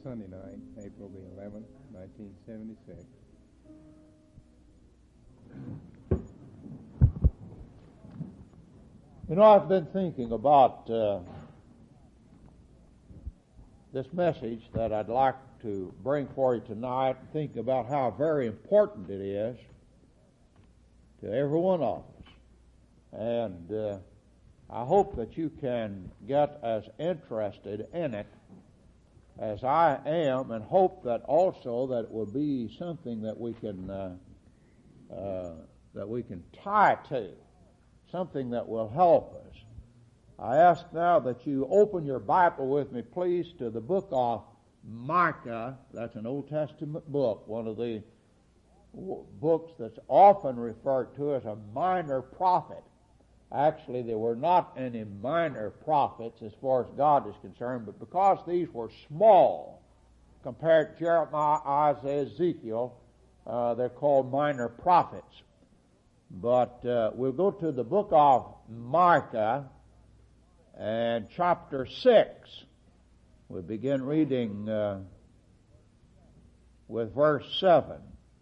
Sunday night, April the 11th, 1976. You know, I've been thinking about this message that I'd like to bring for you tonight, and think about how very important it is to every one of us. And I hope that you can get as interested in it as I am, and hope that also that it will be something that we can tie to, something that will help us. I ask now that you open your Bible with me, please, to the book of Micah. That's an Old Testament book, one of the books that's often referred to as a minor prophet. Actually, there were not any minor prophets as far as God is concerned, but because these were small compared to Jeremiah, Isaiah, Ezekiel, they're called minor prophets. But we'll go to the book of Micah and chapter 6. We'll begin reading with verse 7.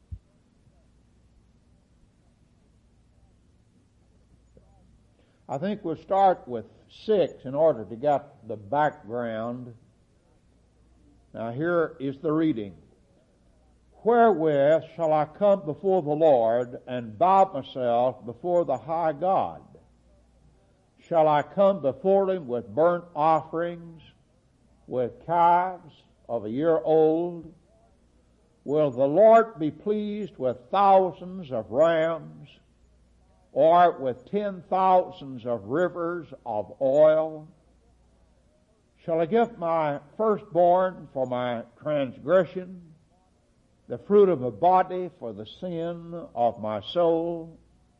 I think we'll start with 6 in order to get the background. Now here is the reading. Wherewith shall I come before the Lord and bow myself before the high God? Shall I come before him with burnt offerings, with calves of a year old? Will the Lord be pleased with thousands of rams, or with 10,000s of rivers of oil? Shall I give my firstborn for my transgression, the fruit of my body for the sin of my soul?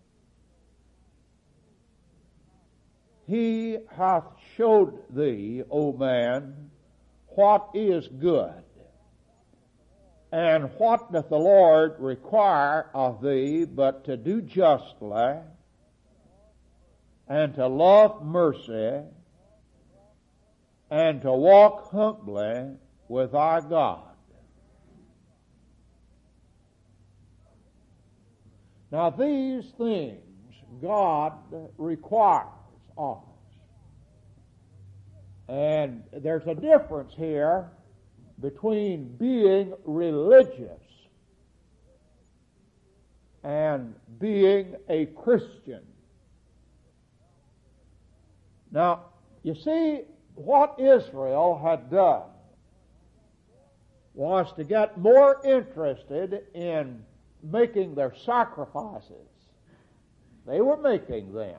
He hath showed thee, O man, what is good. And what doth the Lord require of thee but to do justly, and to love mercy, and to walk humbly with our God? Now these things God requires of us. And there's a difference here between being religious and being a Christian. Now, you see, what Israel had done was to get more interested in making their sacrifices. They were making them.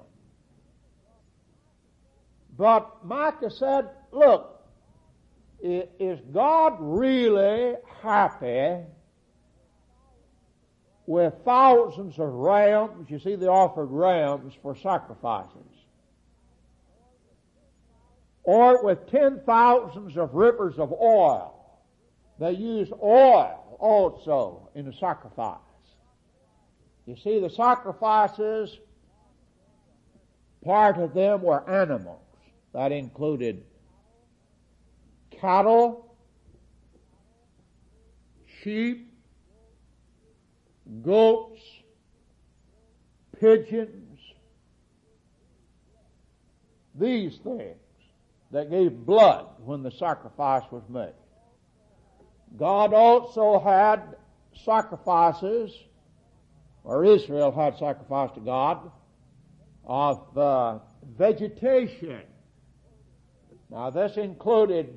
But Micah said, look, is God really happy with thousands of rams? You see, they offered rams for sacrifices. Or with 10,000s of rivers of oil. They used oil also in the sacrifice. You see, the sacrifices, part of them were animals. That included cattle, sheep, goats, pigeons, these things that gave blood when the sacrifice was made. God also had sacrifices, or Israel had sacrifice to God, of vegetation. Now this included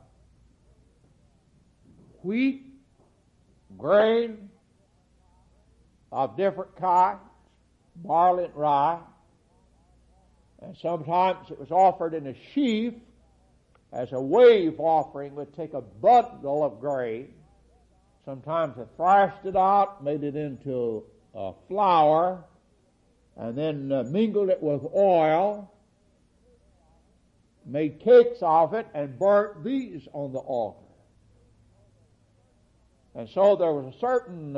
wheat, grain of different kinds, barley and rye, and sometimes it was offered in a sheaf as a wave offering. Would take a bundle of grain, sometimes they thrashed it out, made it into flour, and then mingled it with oil, made cakes of it, and burnt these on the altar. And so there was a certain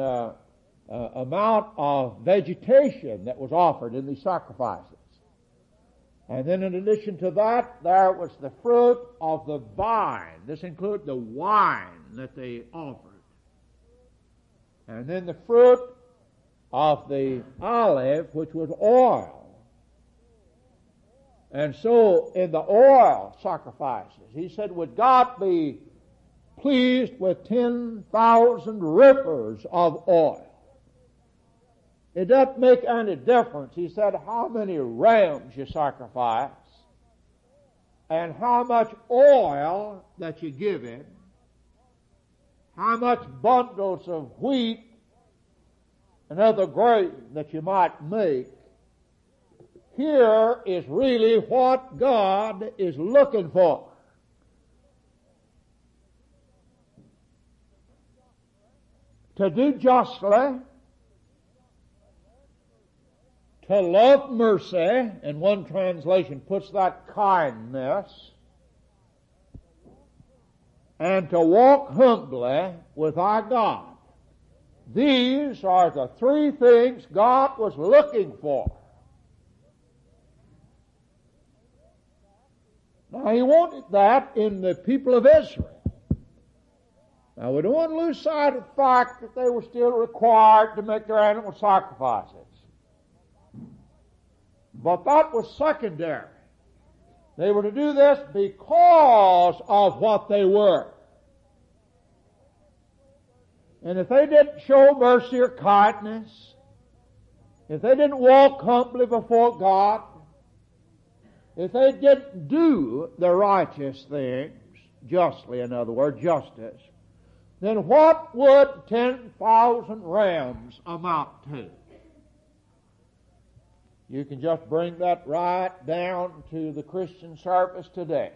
amount of vegetation that was offered in these sacrifices. And then in addition to that, there was the fruit of the vine. This included the wine that they offered. And then the fruit of the olive, which was oil. And so in the oil sacrifices, he said, would God be pleased with 10,000 rivers of oil? It doesn't make any difference, he said, how many rams you sacrifice and how much oil that you give him, how much bundles of wheat and other grain that you might make. Here is really what God is looking for. To do justly, to love mercy, and one translation puts that kindness, and to walk humbly with our God. These are the three things God was looking for. Now, he wanted that in the people of Israel. Now, we don't want to lose sight of the fact that they were still required to make their animal sacrifices. But that was secondary. They were to do this because of what they were. And if they didn't show mercy or kindness, if they didn't walk humbly before God, if they didn't do the righteous things, justly, in other words, justice, then what would 10,000 rams amount to? You can just bring that right down to the Christian service today.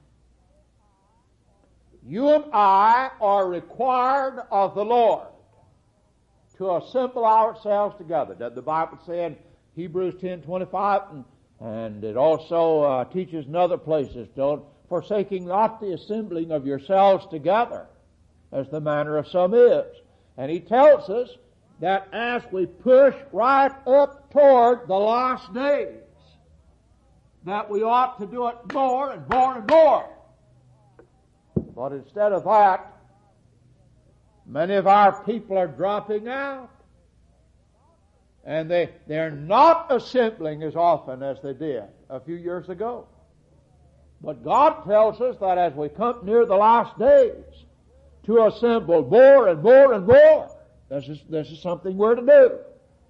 You and I are required of the Lord to assemble ourselves together. Does the Bible say in Hebrews 10:25, and it also teaches in other places, don't forsaking not the assembling of yourselves together, as the manner of some is. And he tells us that as we push right up toward the last days, that we ought to do it more and more and more. But instead of that, many of our people are dropping out. And they're not assembling as often as they did a few years ago. But God tells us that as we come near the last days, to assemble more and more and more. This is something we're to do.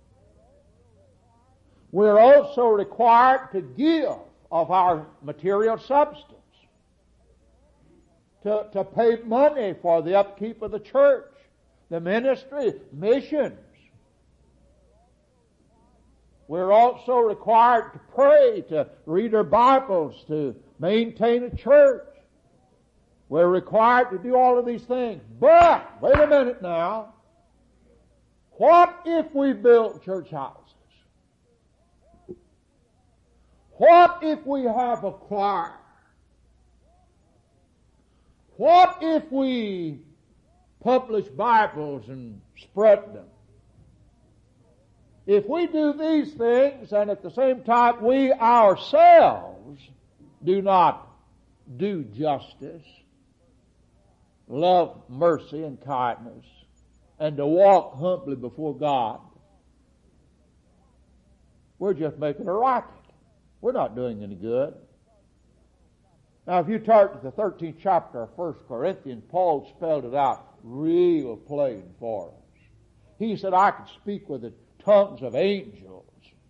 We're also required to give of our material substance, to pay money for the upkeep of the church, the ministry, missions. We're also required to pray, to read our Bibles, to maintain a church. We're required to do all of these things. But, wait a minute now, what if we build church houses? What if we have a choir? What if we publish Bibles and spread them? If we do these things and at the same time we ourselves do not do justice, love mercy and kindness, and to walk humbly before God, we're just making a racket. We're not doing any good. Now, if you turn to the 13th chapter of 1 Corinthians, Paul spelled it out real plain for us. He said, I could speak with the tongues of angels,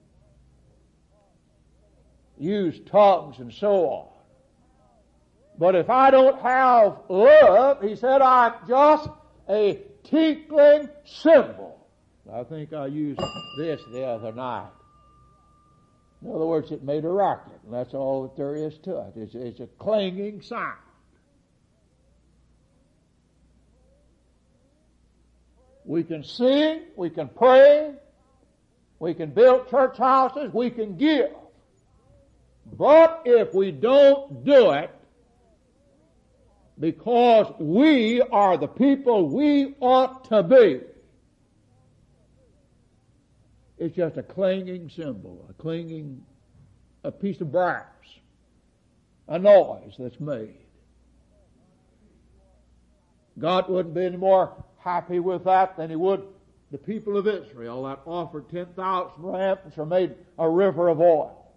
use tongues and so on. But if I don't have love, he said, I'm just a tinkling cymbal. I think I used this the other night. In other words, it made a racket, and that's all that there is to it. It's a clanging sound. We can sing, we can pray, we can build church houses, we can give. But if we don't do it, because we are the people we ought to be, it's just a clanging cymbal, a clanging a piece of brass, a noise that's made. God wouldn't be any more happy with that than He would the people of Israel that offered 10,000 rams or made a river of oil.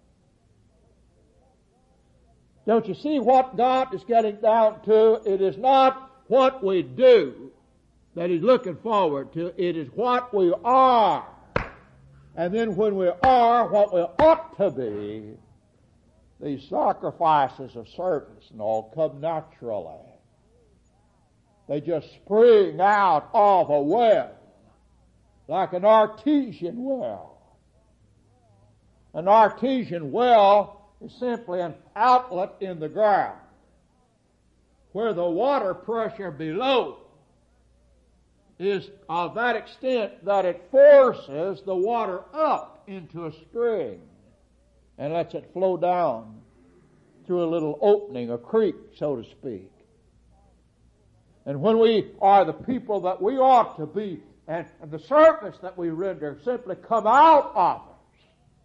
Don't you see what God is getting down to? It is not what we do that He's looking forward to. It is what we are. And then when we are what we ought to be, these sacrifices of service and all come naturally. They just spring out of a well, like an artesian well. An artesian well is simply an outlet in the ground where the water pressure below is of that extent that it forces the water up into a spring and lets it flow down through a little opening, a creek, so to speak. And when we are the people that we ought to be, and the service that we render simply come out of us,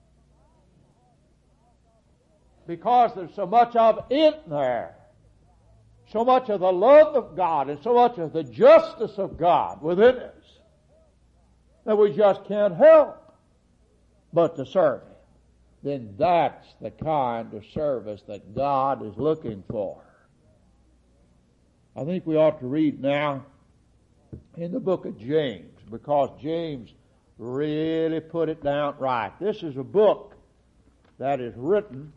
because there's so much of it there, so much of the love of God and so much of the justice of God within us, that we just can't help but to serve Him. Then that's the kind of service that God is looking for. I think we ought to read now in the book of James, because James really put it down right. This is a book that is written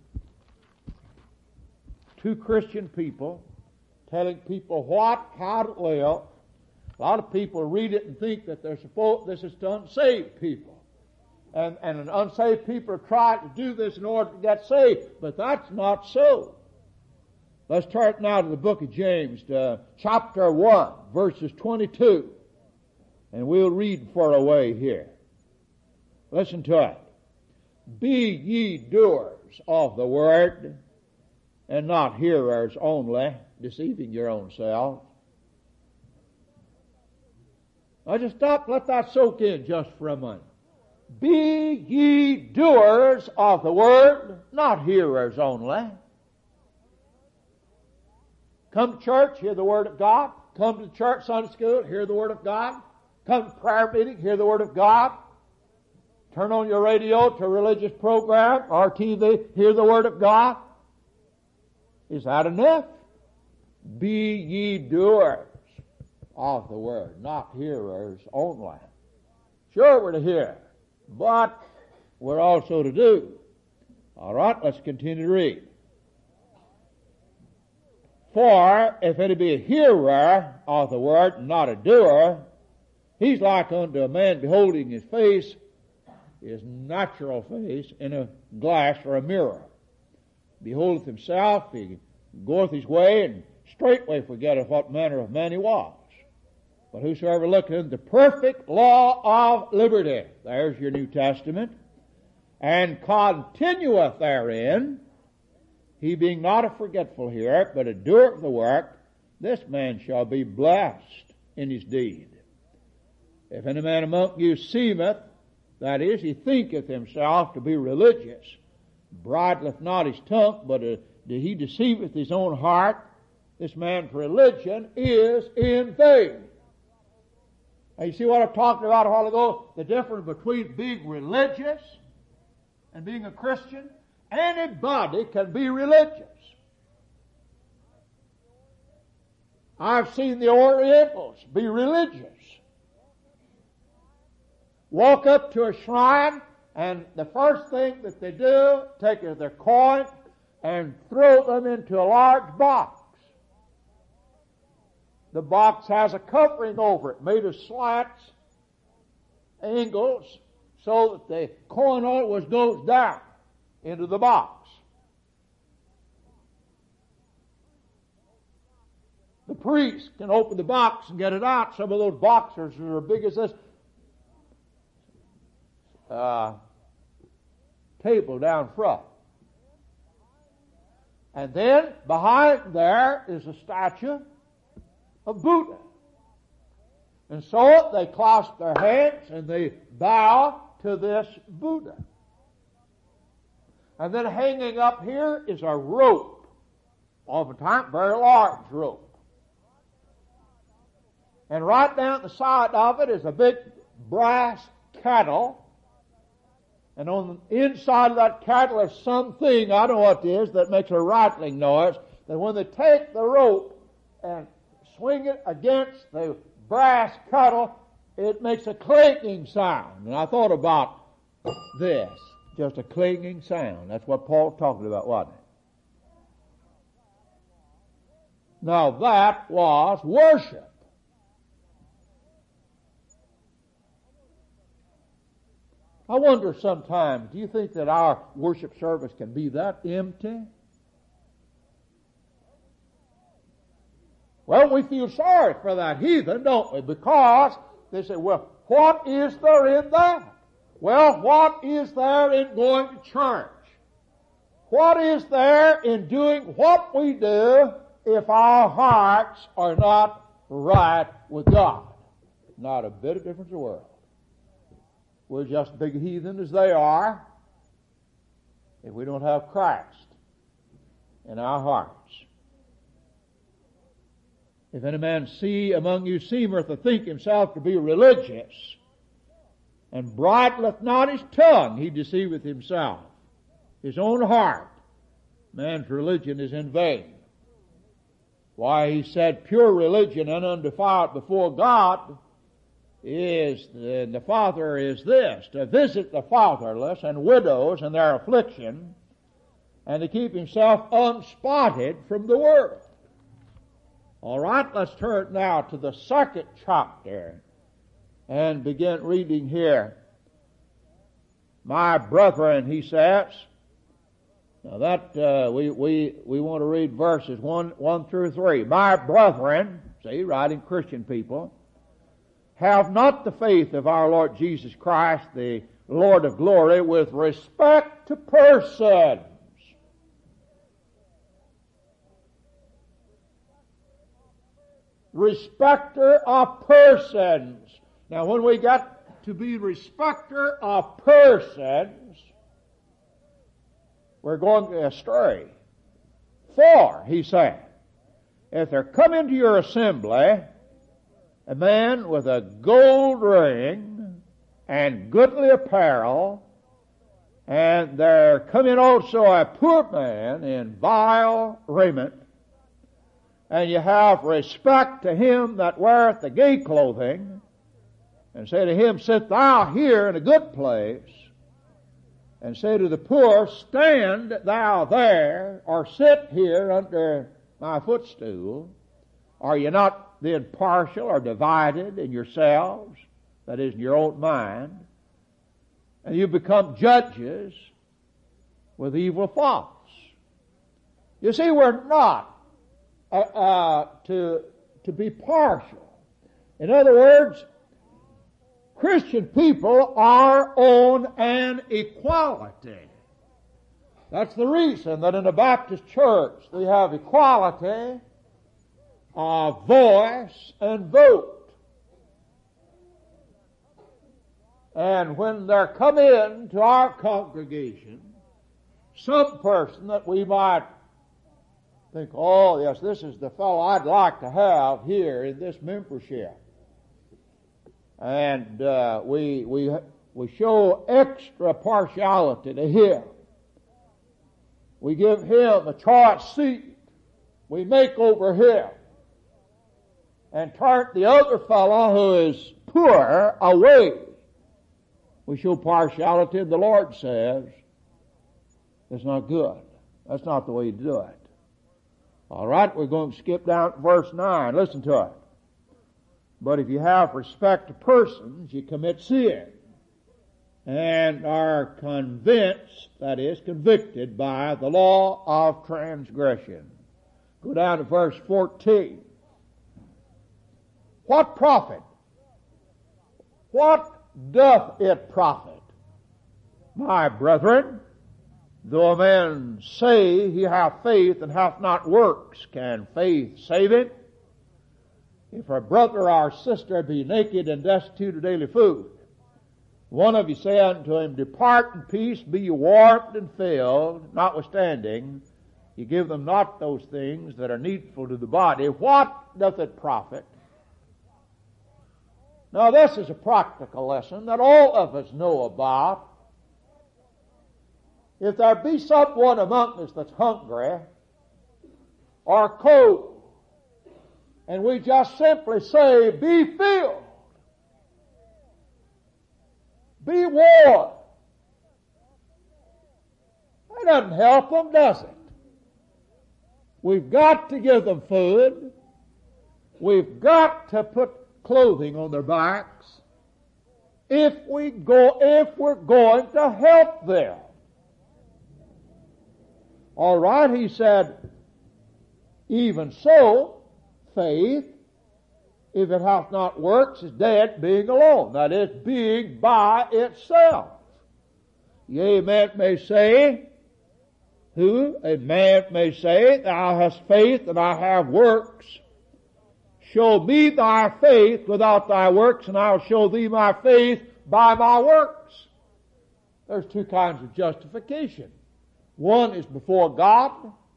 to Christian people, telling people how to live. A lot of people read it and think that this is to unsaved people. And unsaved people are trying to do this in order to get saved, but that's not so. Let's turn now to the book of James, to chapter 1, verses 22. And we'll read for a way here. Listen to it. Be ye doers of the word, and not hearers only, deceiving your own selves. Now just stop, let that soak in just for a minute. Be ye doers of the word, not hearers only. Come to church, hear the Word of God. Come to church, Sunday school, hear the Word of God. Come to prayer meeting, hear the Word of God. Turn on your radio to a religious program or TV, hear the Word of God. Is that enough? Be ye doers of the Word, not hearers only. Sure, we're to hear, but we're also to do. All right, let's continue to read. For if any be a hearer of the word and not a doer, he's like unto a man beholding his face, his natural face, in a glass or a mirror. Beholdeth himself, he goeth his way, and straightway forgetteth what manner of man he was. But whosoever looketh into the perfect law of liberty, there's your New Testament, and continueth therein, he being not a forgetful hearer, but a doer of the work, this man shall be blessed in his deed. If any man among you seemeth, that is, he thinketh himself to be religious, bridleth not his tongue, but he deceiveth his own heart, this man's religion is in vain. Now you see what I talked about a while ago? The difference between being religious and being a Christian? Anybody can be religious. I've seen the Orientals be religious. Walk up to a shrine, and the first thing that they do, take their coin and throw them into a large box. The box has a covering over it, made of slats, angles, so that the coin always goes down into the box. The priest can open the box and get it out. Some of those boxes are as big as this table down front. And then behind there is a statue of Buddha. And so they clasp their hands and they bow to this Buddha. And then hanging up here is a rope. Oftentimes, very large rope. And right down the side of it is a big brass kettle. And on the inside of that kettle is something, I don't know what it is, that makes a rattling noise. That when they take the rope and swing it against the brass kettle, it makes a clinking sound. And I thought about this, just a clinking sound. That's what Paul's talking about, wasn't it? Now that was worship. I wonder sometimes, do you think that our worship service can be that empty? Well, we feel sorry for that heathen, don't we? Because they say, well, what is there in that? Well, what is there in going to church? What is there in doing what we do if our hearts are not right with God? Not a bit of difference in the world. We're just big heathen as they are if we don't have Christ in our hearts. If any man see among you seemeth to think himself to be religious, and bridleth not his tongue, he deceiveth himself. His own heart, man's religion is in vain. Why, he said, pure religion and undefiled before God is, the Father is this, to visit the fatherless and widows in their affliction, and to keep himself unspotted from the world. All right, let's turn now to the second chapter and begin reading here. My brethren, he says. Now that we want to read verses 1 through 3. My brethren, see, writing Christian people, have not the faith of our Lord Jesus Christ, the Lord of glory, with respect to persons. Respecter of persons. Now when we got to be respecter of persons, we're going astray. For, he said, if there come into your assembly a man with a gold ring and goodly apparel, and there come in also a poor man in vile raiment, and you have respect to him that weareth the gay clothing, and say to him, sit thou here in a good place, and say to the poor, stand thou there, or sit here under my footstool, are you not then partial or divided in yourselves, that is, in your own mind, and you become judges with evil thoughts? You see, we're not to be partial. In other words, Christian people are on an equality. That's the reason that in the Baptist church we have equality of voice and vote. And when there come in to our congregation some person that we might think, oh yes, this is the fellow I'd like to have here in this membership, and we show extra partiality to him. We give him a choice seat. We make over him, and turn the other fellow who is poor away. We show partiality, and the Lord says it's not good. That's not the way you do it. All right, we're going to skip down to verse 9. Listen to it. But if you have respect to persons, you commit sin, and are convinced, that is, convicted by the law of transgression. Go down to verse 14. What profit? What doth it profit, my brethren, though a man say he hath faith and hath not works? Can faith save him? If our brother or our sister be naked and destitute of daily food, One of you say unto him, Depart in peace, be ye warmed and filled, notwithstanding, you give them not those things that are needful to the body. What doth it profit? Now this is a practical lesson that all of us know about. If there be someone among us that's hungry or cold, and we just simply say, be filled, be warm, that doesn't help them, does it? We've got to give them food. We've got to put clothing on their backs if we're going to help them. All right, he said, even so, faith, if it hath not works, is dead, being alone. That is, being by itself. Yea, man may say, a man may say, thou hast faith and I have works. Show me thy faith without thy works, and I'll show thee my faith by my works. There's two kinds of justification. One is before God,